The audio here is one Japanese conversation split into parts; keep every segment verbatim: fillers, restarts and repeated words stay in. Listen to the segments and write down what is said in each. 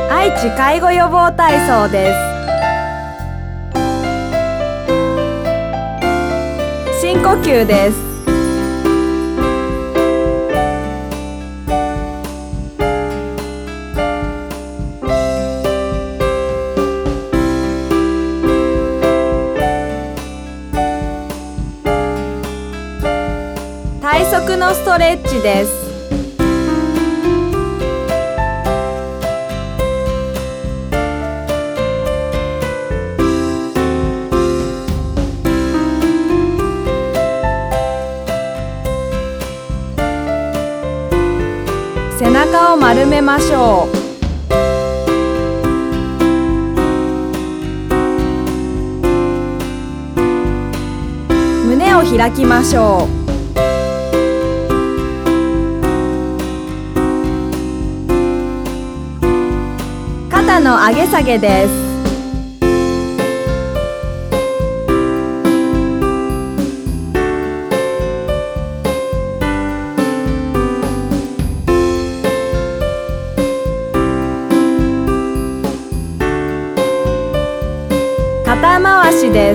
愛知介護予防体操です。深呼吸です。体側のストレッチです。背中を丸めましょう。胸を開きましょう。肩の上げ下げです。肩回しです。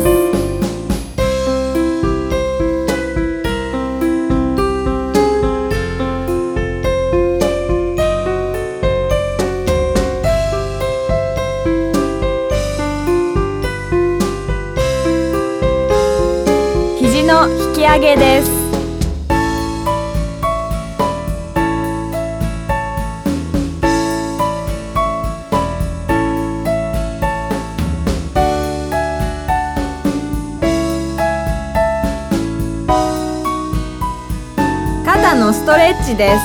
肘の引き上げです。肩のストレッチです。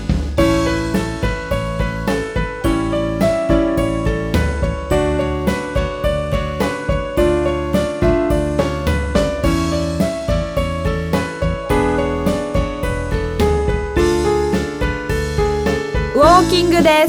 ウォーキングです。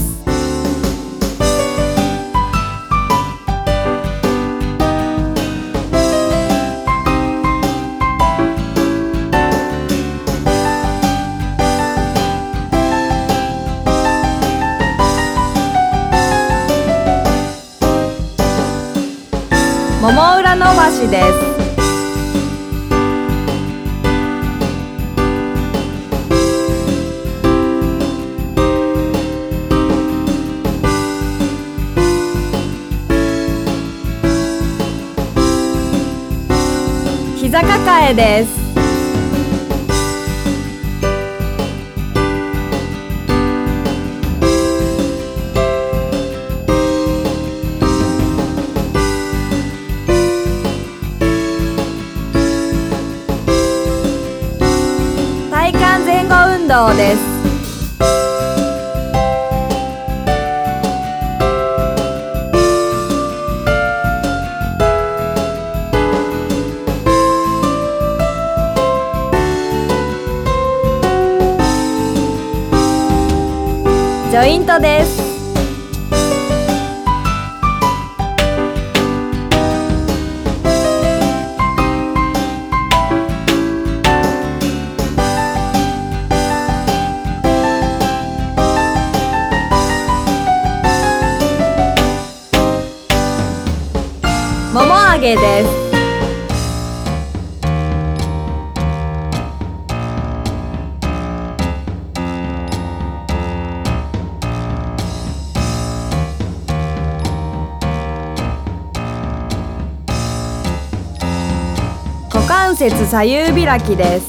もも裏伸ばしです。膝抱えです。体幹前後運動です。ジョイントです。もも上げです。股関節左右開きです。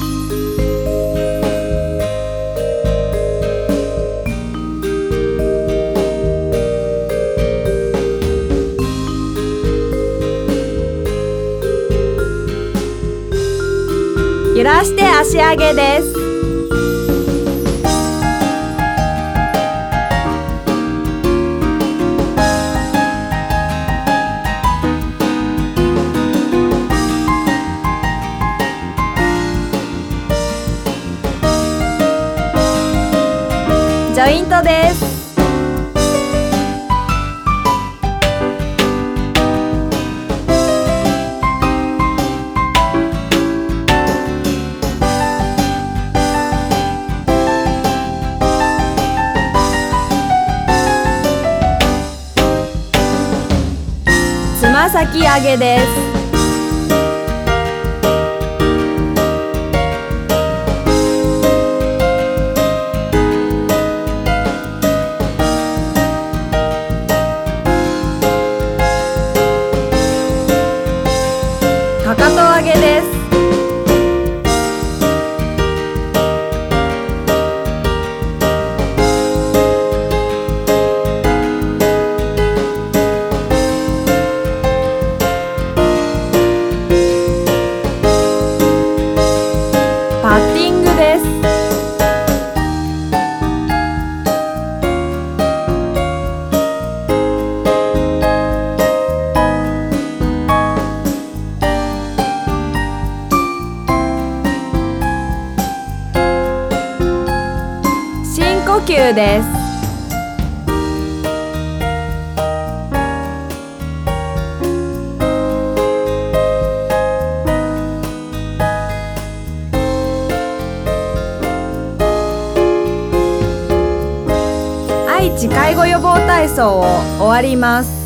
揺らして足上げです。ジョイントです。 つま先上げです。かかと上げです。パッティングです。深呼吸です。愛知介護予防体操を終わります。